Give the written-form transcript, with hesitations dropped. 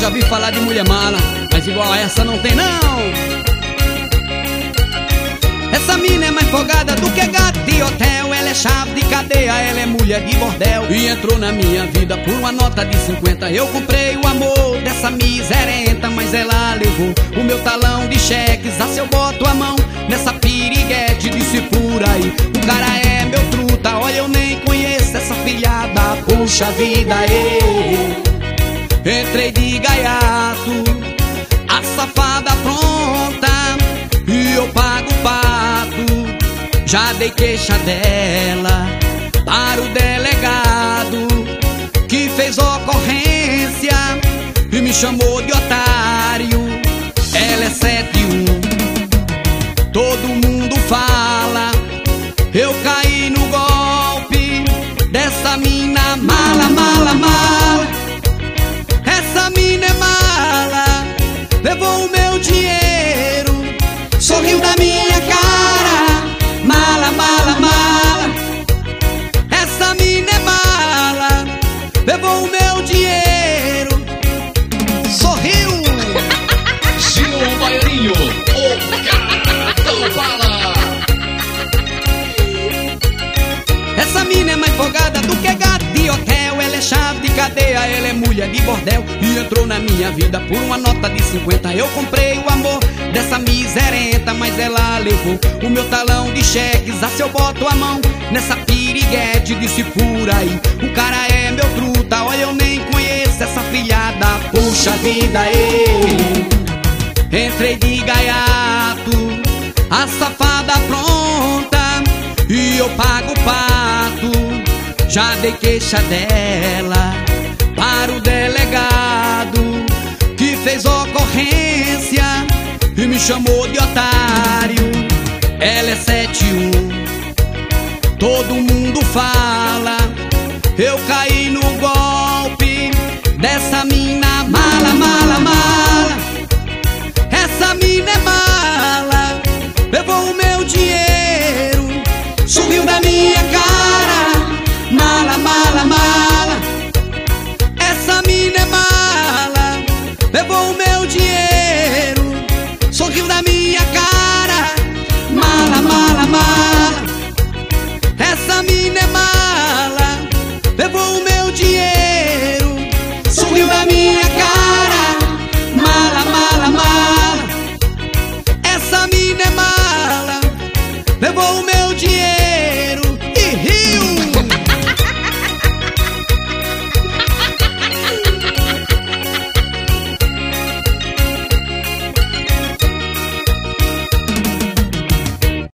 já vi falar de mulher mala, mas igual a essa não tem não. Essa mina é mais folgada do que gato de hotel. Ela é chave de cadeia, ela é mulher de bordel. E entrou na minha vida por uma nota de 50. Eu comprei o amor dessa miserenta, mas ela levou o meu talão de cheques. Ah, se eu boto a mão nessa piriguete, disse por aí, o cara é meu truta. Olha, eu nem conheço essa filhada, puxa vida, entrei de gaiato, a safada pronta, e eu pago o pato. Já dei queixa dela para o delegado, que fez ocorrência e me chamou de otário. Ela é 71, todo mundo fala. Eu caí no golpe dessa mina mala, mala, mala. Essa mina é mala, levou o meu dinheiro, sorriu da minha cara, mala, mala, mala. Essa mina é mala, levou o meu dinheiro, sorriu. Gil Baianinho, o cara do bala. Essa mina é mais folgada do que gato de hotel. Ela é chave de cadeia, ela é mulher de bordel. E entrou na minha vida por uma nota de 50. Eu comprei o amor dessa miserenta, mas ela levou o meu talão de cheques. Ah, se eu boto a mão nessa piriguete, disse por aí, o cara é meu truta. Olha, eu nem conheço essa filhada, puxa vida, entrei de gaiato, a safada pronta, e eu pago o pato. Já dei queixa dela para o delegado, que fez ocorrência e me chamou de otário. Ela é 71, todo mundo fala. Eu caí no golpe dessa mina mala, mala, mala.